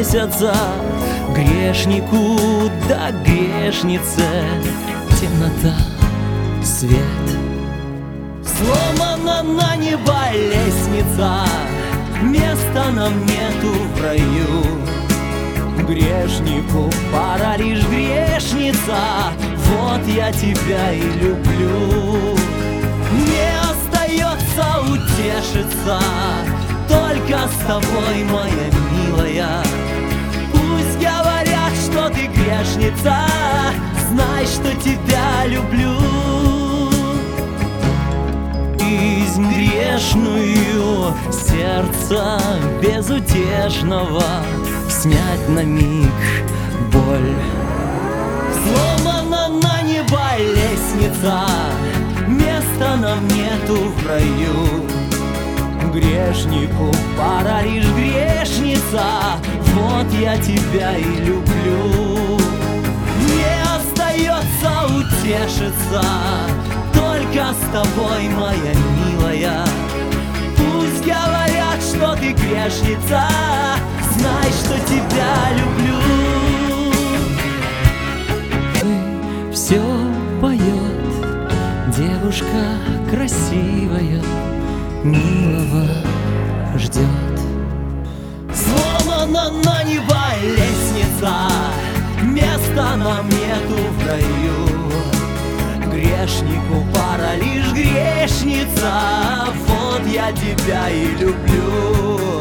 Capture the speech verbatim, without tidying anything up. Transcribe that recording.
относятся к грешнику да грешнице. Темнота, свет, сломана на небо лестница, места нам нету в раю. Грешнику пора лишь грешница, вот я тебя и люблю. Не остается утешиться только с тобой, моя милая. Пусть говорят, что ты грешница, знай, что тебя люблю. Жизнь грешную, сердца безутешного снять на миг боль. Сломана на небо лестница, места нам нету в раю. Грешнику пора лишь грешница, вот я тебя и люблю. Не остается утешиться только с тобой, моя милая. Пусть говорят, что ты грешница, знай, что тебя люблю. Все поет девушка красивая, милого ждет. Сломана на небо лестница, места нам нету в раю. Грешнику пора лишь грешница, вот я тебя и люблю.